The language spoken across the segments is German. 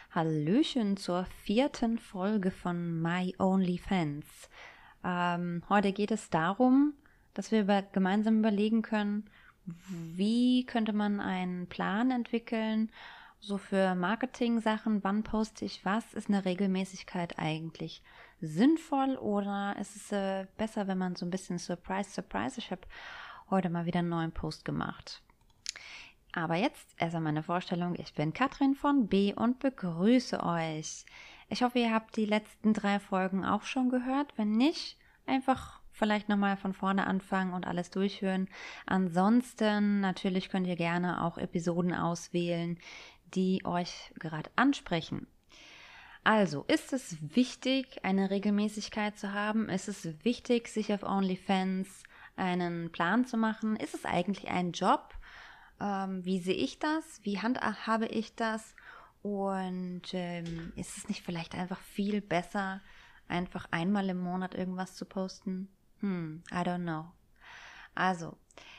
Hallöchen zur 4. Folge von My OnlyFans. Heute geht es darum, dass wir gemeinsam überlegen können, wie könnte man einen Plan entwickeln, so für Marketing-Sachen, wann poste ich was, ist eine Regelmäßigkeit eigentlich sinnvoll oder ist es besser, wenn man so ein bisschen Surprise, ich habe heute mal wieder einen neuen Post gemacht. Aber jetzt erstmal meine Vorstellung. Ich bin Katrin von B und begrüße euch. Ich hoffe, ihr habt die letzten 3 Folgen auch schon gehört. Wenn nicht, einfach vielleicht nochmal von vorne anfangen und alles durchhören. Ansonsten natürlich könnt ihr gerne auch Episoden auswählen, die euch gerade ansprechen. Also, ist es wichtig, eine Regelmäßigkeit zu haben? Ist es wichtig, sich auf OnlyFans einen Plan zu machen? Ist es eigentlich ein Job? Wie sehe ich das? Wie handhabe ich das? Und ist es nicht vielleicht einfach viel besser, einfach einmal im Monat irgendwas zu posten? I don't know. Also,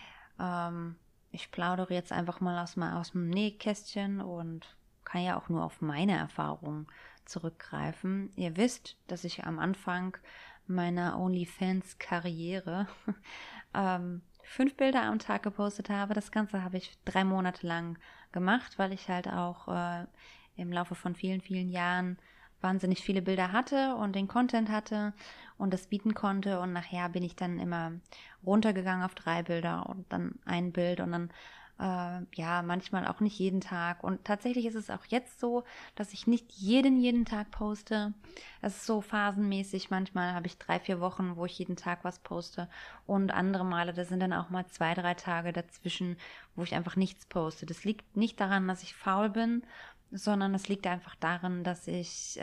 ich plaudere jetzt einfach mal aus dem Nähkästchen und kann ja auch nur auf meine Erfahrungen zurückgreifen. Ihr wisst, dass ich am Anfang meiner OnlyFans-Karriere 5 Bilder am Tag gepostet habe. Das Ganze habe ich 3 Monate lang gemacht, weil ich halt auch im Laufe von vielen, vielen Jahren wahnsinnig viele Bilder hatte und den Content hatte und das bieten konnte. Und nachher bin ich dann immer runtergegangen auf 3 Bilder und dann ein Bild und dann manchmal auch nicht jeden Tag. Und tatsächlich ist es auch jetzt so, dass ich nicht jeden Tag poste. Es ist so phasenmäßig. Manchmal habe ich 3, 4 Wochen, wo ich jeden Tag was poste. Und andere Male, das sind dann auch mal 2, 3 Tage dazwischen, wo ich einfach nichts poste. Das liegt nicht daran, dass ich faul bin, sondern es liegt einfach daran, dass ich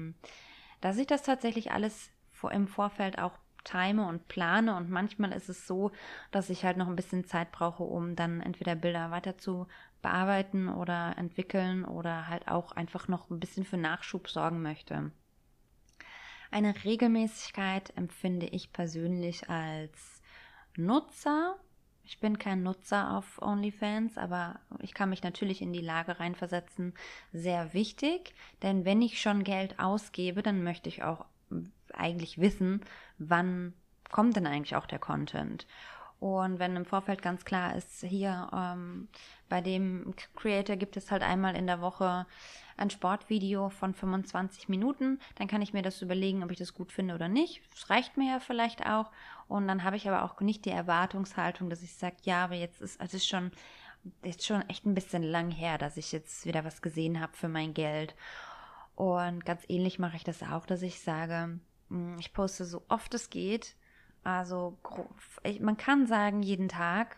das tatsächlich alles im Vorfeld auch time und plane, und manchmal ist es so, dass ich halt noch ein bisschen Zeit brauche, um dann entweder Bilder weiter zu bearbeiten oder entwickeln oder halt auch einfach noch ein bisschen für Nachschub sorgen möchte. Eine Regelmäßigkeit empfinde ich persönlich als Nutzer. Ich bin kein Nutzer auf OnlyFans, aber ich kann mich natürlich in die Lage reinversetzen, sehr wichtig, denn wenn ich schon Geld ausgebe, dann möchte ich auch eigentlich wissen, wann kommt denn eigentlich auch der Content. Und wenn im Vorfeld ganz klar ist, hier bei dem Creator gibt es halt einmal in der Woche ein Sportvideo von 25 Minuten, dann kann ich mir das überlegen, ob ich das gut finde oder nicht. Das reicht mir ja vielleicht auch. Und dann habe ich aber auch nicht die Erwartungshaltung, dass ich sage, ja, aber jetzt ist es schon echt ein bisschen lang her, dass ich jetzt wieder was gesehen habe für mein Geld. Und ganz ähnlich mache ich das auch, dass ich sage, ich poste so oft es geht. Also man kann sagen jeden Tag,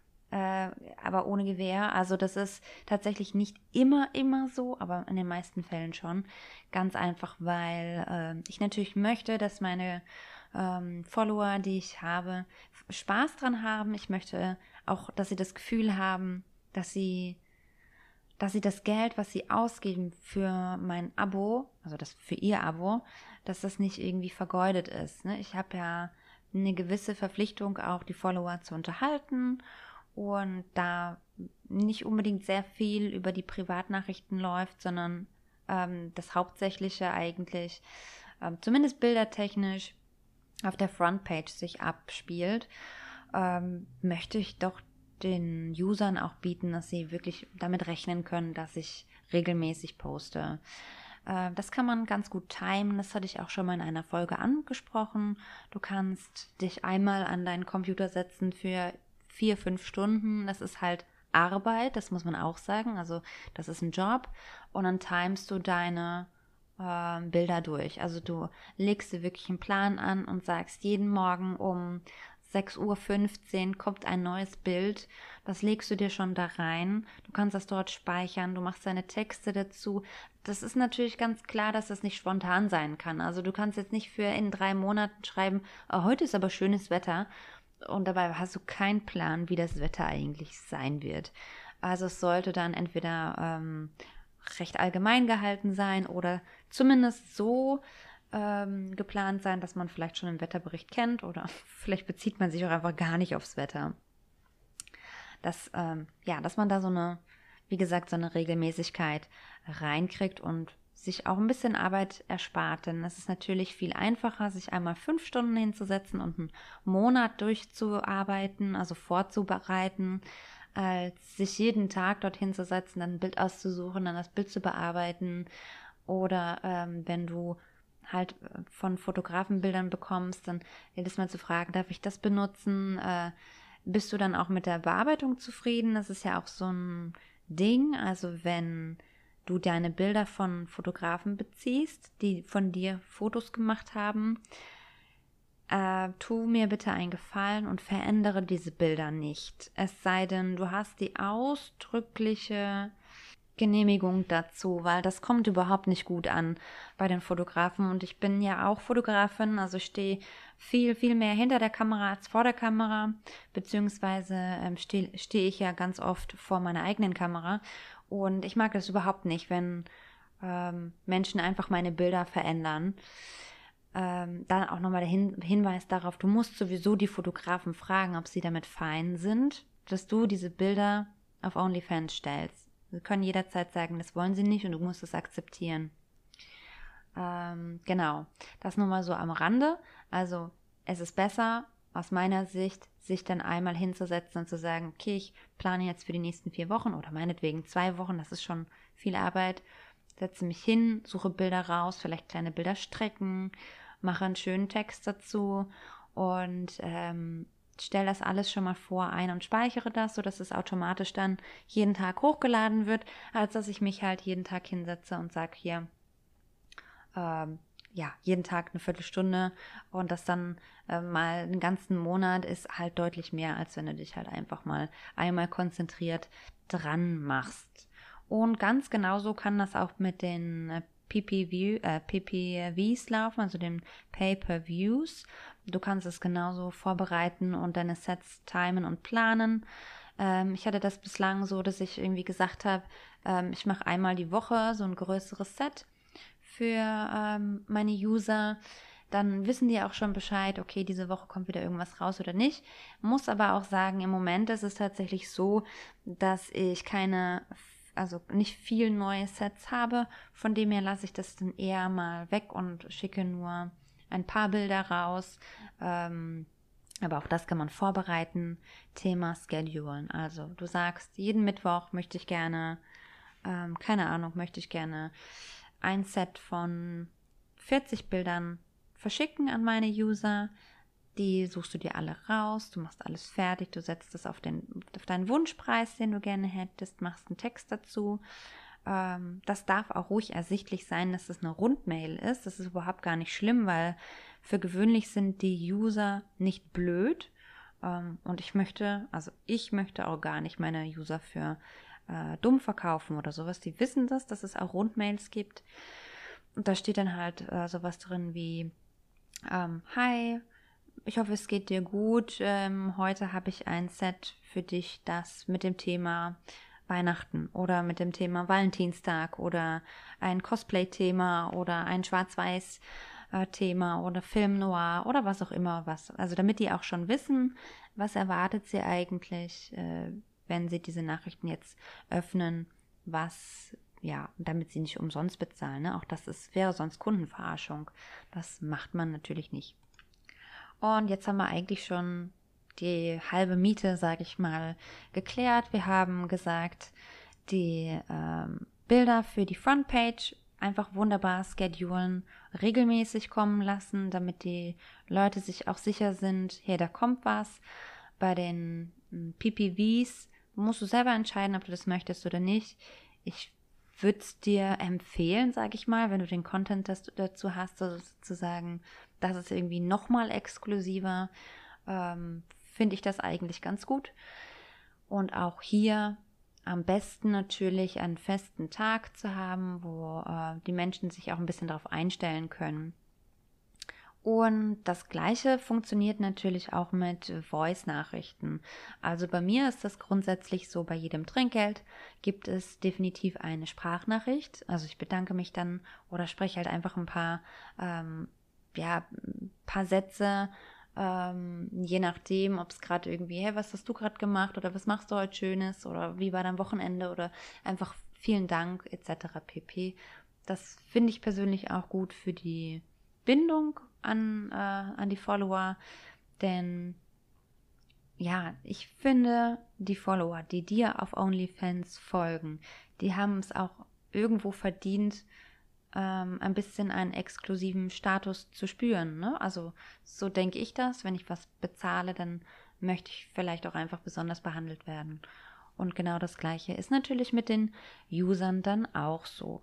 aber ohne Gewähr. Also das ist tatsächlich nicht immer so, aber in den meisten Fällen schon. Ganz einfach, weil ich natürlich möchte, dass meine Follower, die ich habe, Spaß dran haben. Ich möchte auch, dass sie das Gefühl haben, dass sie das Geld, was sie ausgeben für mein Abo, also für ihr Abo, dass das nicht irgendwie vergeudet ist. Ne? Ich habe ja eine gewisse Verpflichtung, auch die Follower zu unterhalten, und da nicht unbedingt sehr viel über die Privatnachrichten läuft, sondern das Hauptsächliche eigentlich, zumindest bildertechnisch, auf der Frontpage sich abspielt, möchte ich doch den Usern auch bieten, dass sie wirklich damit rechnen können, dass ich regelmäßig poste. Das kann man ganz gut timen, das hatte ich auch schon mal in einer Folge angesprochen. Du kannst dich einmal an deinen Computer setzen für 4, 5 Stunden, das ist halt Arbeit, das muss man auch sagen, also das ist ein Job, und dann timest du deine Bilder durch. Also du legst dir wirklich einen Plan an und sagst, jeden Morgen um 6:15 Uhr kommt ein neues Bild, das legst du dir schon da rein, du kannst das dort speichern, du machst deine Texte dazu. Das ist natürlich ganz klar, dass das nicht spontan sein kann. Also du kannst jetzt nicht für in 3 Monaten schreiben, oh, heute ist aber schönes Wetter, und dabei hast du keinen Plan, wie das Wetter eigentlich sein wird. Also es sollte dann entweder recht allgemein gehalten sein oder zumindest so geplant sein, dass man vielleicht schon einen Wetterbericht kennt, oder vielleicht bezieht man sich auch einfach gar nicht aufs Wetter. Dass man da wie gesagt, so eine Regelmäßigkeit reinkriegt und sich auch ein bisschen Arbeit erspart. Denn es ist natürlich viel einfacher, sich einmal 5 Stunden hinzusetzen und einen Monat durchzuarbeiten, also vorzubereiten, als sich jeden Tag dorthin zu setzen, dann ein Bild auszusuchen, dann das Bild zu bearbeiten. Oder wenn du halt von Fotografen Bildern bekommst, dann jedes Mal zu fragen, darf ich das benutzen? Bist du dann auch mit der Bearbeitung zufrieden? Das ist ja auch so ein Ding. Also wenn du deine Bilder von Fotografen beziehst, die von dir Fotos gemacht haben, tu mir bitte einen Gefallen und verändere diese Bilder nicht. Es sei denn, du hast die ausdrückliche Genehmigung dazu, weil das kommt überhaupt nicht gut an bei den Fotografen. Und ich bin ja auch Fotografin, also stehe viel mehr hinter der Kamera als vor der Kamera, beziehungsweise stehe ich ja ganz oft vor meiner eigenen Kamera. Und ich mag das überhaupt nicht, wenn Menschen einfach meine Bilder verändern. Dann auch nochmal der Hinweis darauf, du musst sowieso die Fotografen fragen, ob sie damit fein sind, dass du diese Bilder auf OnlyFans stellst. Sie können jederzeit sagen, das wollen sie nicht und du musst es akzeptieren. Genau, das nur mal so am Rande. Also es ist besser aus meiner Sicht, sich dann einmal hinzusetzen und zu sagen, okay, ich plane jetzt für die nächsten 4 Wochen oder meinetwegen 2 Wochen, das ist schon viel Arbeit, setze mich hin, suche Bilder raus, vielleicht kleine Bilder strecken, mache einen schönen Text dazu und stelle das alles schon mal ein und speichere das, sodass es automatisch dann jeden Tag hochgeladen wird, als dass ich mich halt jeden Tag hinsetze und sage, hier, jeden Tag eine Viertelstunde und das dann mal einen ganzen Monat ist halt deutlich mehr, als wenn du dich halt einfach mal einmal konzentriert dran machst. Und ganz genauso kann das auch mit den PPVs laufen, also den Pay-per-Views. Du kannst es genauso vorbereiten und deine Sets timen und planen. Ich hatte das bislang so, dass ich irgendwie gesagt habe, ich mache einmal die Woche so ein größeres Set für meine User. Dann wissen die auch schon Bescheid, okay, diese Woche kommt wieder irgendwas raus oder nicht. Muss aber auch sagen, im Moment ist es tatsächlich so, dass ich nicht viel neue Sets habe. Von dem her lasse ich das dann eher mal weg und schicke nur ein paar Bilder raus. Aber auch das kann man vorbereiten. Thema Schedulen. Also du sagst, jeden Mittwoch möchte ich gerne, möchte ich gerne ein Set von 40 Bildern verschicken an meine User. Die suchst du dir alle raus, du machst alles fertig, du setzt es auf deinen Wunschpreis, den du gerne hättest, machst einen Text dazu. Das darf auch ruhig ersichtlich sein, dass es eine Rundmail ist. Das ist überhaupt gar nicht schlimm, weil für gewöhnlich sind die User nicht blöd. Und ich möchte auch gar nicht meine User für dumm verkaufen oder sowas. Die wissen das, dass es auch Rundmails gibt. Und da steht dann halt sowas drin wie Hi, ich hoffe, es geht dir gut. Heute habe ich ein Set für dich, das mit dem Thema Weihnachten oder mit dem Thema Valentinstag oder ein Cosplay-Thema oder ein Schwarz-Weiß-Thema oder Film Noir oder was auch immer was. Also damit die auch schon wissen, was erwartet sie eigentlich, wenn sie diese Nachrichten jetzt öffnen, damit sie nicht umsonst bezahlen. Ne? Auch wäre sonst Kundenverarschung. Das macht man natürlich nicht. Und jetzt haben wir eigentlich schon die halbe Miete, sage ich mal, geklärt. Wir haben gesagt, die Bilder für die Frontpage einfach wunderbar schedulen, regelmäßig kommen lassen, damit die Leute sich auch sicher sind, hey, da kommt was. Bei den PPVs musst du selber entscheiden, ob du das möchtest oder nicht. Ich würde es dir empfehlen, sage ich mal, wenn du den Content dazu hast, sozusagen, das ist irgendwie nochmal exklusiver, finde ich das eigentlich ganz gut. Und auch hier am besten natürlich einen festen Tag zu haben, wo die Menschen sich auch ein bisschen darauf einstellen können. Und das Gleiche funktioniert natürlich auch mit Voice-Nachrichten. Also bei mir ist das grundsätzlich so, bei jedem Trinkgeld gibt es definitiv eine Sprachnachricht. Also ich bedanke mich dann oder spreche halt einfach ein paar Sätze, je nachdem, ob es gerade irgendwie, hey, was hast du gerade gemacht oder was machst du heute Schönes oder wie war dein Wochenende oder einfach vielen Dank etc. pp. Das finde ich persönlich auch gut für die Bindung an die Follower, denn ja, ich finde, die Follower, die dir auf OnlyFans folgen, die haben es auch irgendwo verdient, ein bisschen einen exklusiven Status zu spüren, ne? Also so denke ich das, wenn ich was bezahle, dann möchte ich vielleicht auch einfach besonders behandelt werden. Und genau das Gleiche ist natürlich mit den Usern dann auch so.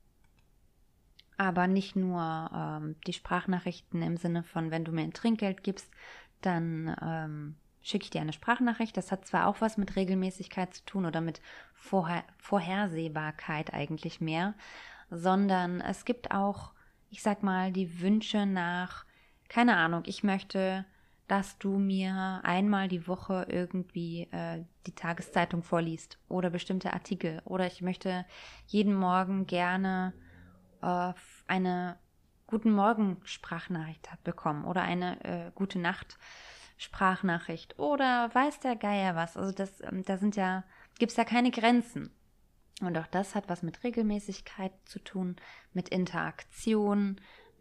Aber nicht nur die Sprachnachrichten im Sinne von, wenn du mir ein Trinkgeld gibst, dann schicke ich dir eine Sprachnachricht. Das hat zwar auch was mit Regelmäßigkeit zu tun oder mit Vorhersehbarkeit eigentlich mehr, sondern es gibt auch, ich sag mal, die Wünsche nach, keine Ahnung, ich möchte, dass du mir einmal die Woche irgendwie die Tageszeitung vorliest oder bestimmte Artikel oder ich möchte jeden Morgen gerne eine guten Morgen Sprachnachricht bekommen oder eine gute Nacht Sprachnachricht oder weiß der Geier was. Also gibt es ja keine Grenzen. Und auch das hat was mit Regelmäßigkeit zu tun, mit Interaktion,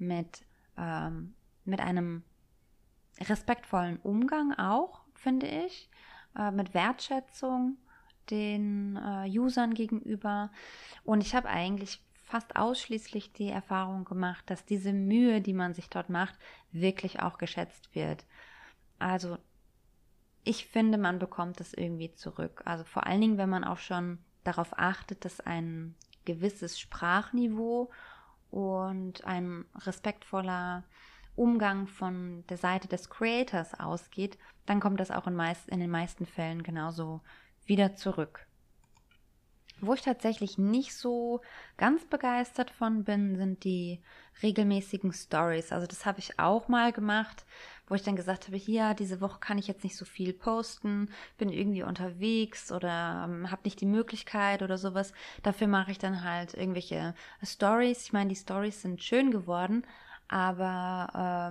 mit einem respektvollen Umgang auch, finde ich, mit Wertschätzung den Usern gegenüber. Und ich habe eigentlich fast ausschließlich die Erfahrung gemacht, dass diese Mühe, die man sich dort macht, wirklich auch geschätzt wird. Also ich finde, man bekommt es irgendwie zurück. Also vor allen Dingen, wenn man auch schon darauf achtet, dass ein gewisses Sprachniveau und ein respektvoller Umgang von der Seite des Creators ausgeht, dann kommt das auch in den meisten Fällen genauso wieder zurück. Wo ich tatsächlich nicht so ganz begeistert von bin, sind die regelmäßigen Stories. Also das habe ich auch mal gemacht, wo ich dann gesagt habe, hier, diese Woche kann ich jetzt nicht so viel posten, bin irgendwie unterwegs oder habe nicht die Möglichkeit oder sowas. Dafür mache ich dann halt irgendwelche Stories. Ich meine, die Stories sind schön geworden, aber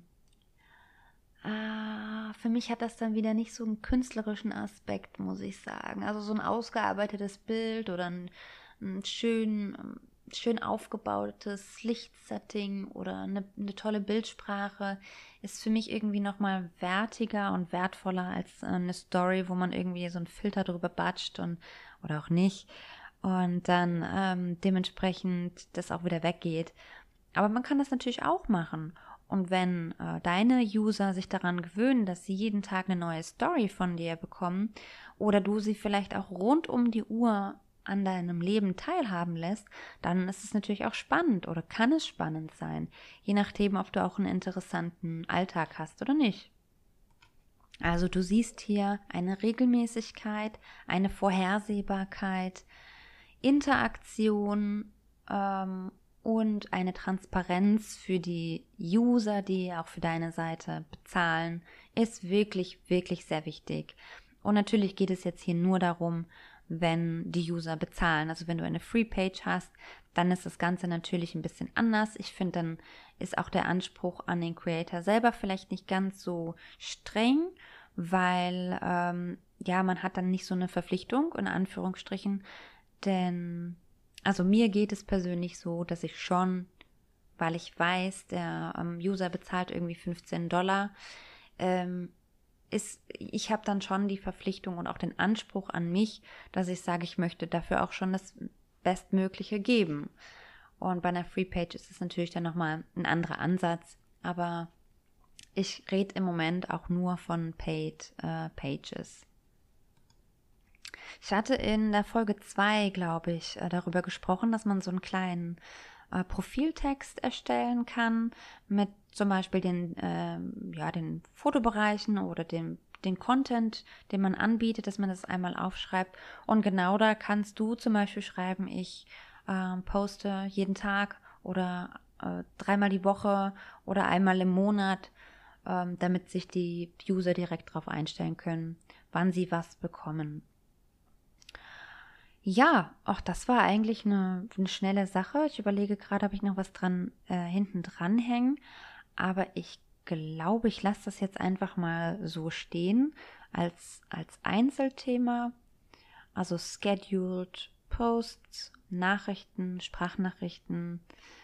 für mich hat das dann wieder nicht so einen künstlerischen Aspekt, muss ich sagen. Also so ein ausgearbeitetes Bild oder ein schön aufgebautes Lichtsetting oder eine tolle Bildsprache ist für mich irgendwie nochmal wertiger und wertvoller als eine Story, wo man irgendwie so einen Filter drüber batscht oder auch nicht und dann dementsprechend das auch wieder weggeht. Aber man kann das natürlich auch machen. Und wenn deine User sich daran gewöhnen, dass sie jeden Tag eine neue Story von dir bekommen oder du sie vielleicht auch rund um die Uhr an deinem Leben teilhaben lässt, dann ist es natürlich auch spannend oder kann es spannend sein, je nachdem, ob du auch einen interessanten Alltag hast oder nicht. Also du siehst hier eine Regelmäßigkeit, eine Vorhersehbarkeit, Interaktion, und eine Transparenz für die User, die auch für deine Seite bezahlen, ist wirklich, wirklich sehr wichtig. Und natürlich geht es jetzt hier nur darum, wenn die User bezahlen. Also wenn du eine Free-Page hast, dann ist das Ganze natürlich ein bisschen anders. Ich finde, dann ist auch der Anspruch an den Creator selber vielleicht nicht ganz so streng, weil ja, man hat dann nicht so eine Verpflichtung, in Anführungsstrichen, denn also mir geht es persönlich so, dass ich schon, weil ich weiß, der User bezahlt irgendwie $15, ich habe dann schon die Verpflichtung und auch den Anspruch an mich, dass ich sage, ich möchte dafür auch schon das Bestmögliche geben. Und bei einer Free-Page ist es natürlich dann nochmal ein anderer Ansatz, aber ich rede im Moment auch nur von Paid Pages. Ich hatte in der Folge 2, glaube ich, darüber gesprochen, dass man so einen kleinen Profiltext erstellen kann mit zum Beispiel den Fotobereichen oder den Content, den man anbietet, dass man das einmal aufschreibt. Und genau da kannst du zum Beispiel schreiben, ich poste jeden Tag oder 3-mal die Woche oder einmal im Monat, damit sich die User direkt darauf einstellen können, wann sie was bekommen. Ja, auch das war eigentlich eine schnelle Sache. Ich überlege gerade, ob ich noch was hinten dran hängen. Aber ich glaube, ich lasse das jetzt einfach mal so stehen als Einzelthema. Also Scheduled Posts, Nachrichten, Sprachnachrichten,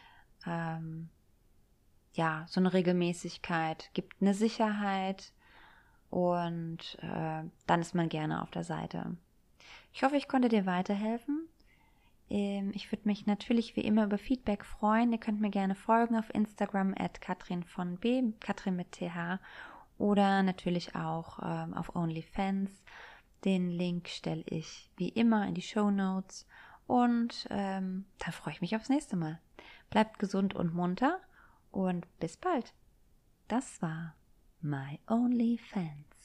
so eine Regelmäßigkeit, gibt eine Sicherheit und dann ist man gerne auf der Seite. Ich hoffe, ich konnte dir weiterhelfen. Ich würde mich natürlich wie immer über Feedback freuen. Ihr könnt mir gerne folgen auf Instagram @katrin_von_b, Katrin mit TH, oder natürlich auch auf OnlyFans. Den Link stelle ich wie immer in die Shownotes und dann freue ich mich aufs nächste Mal. Bleibt gesund und munter und bis bald. Das war My OnlyFans.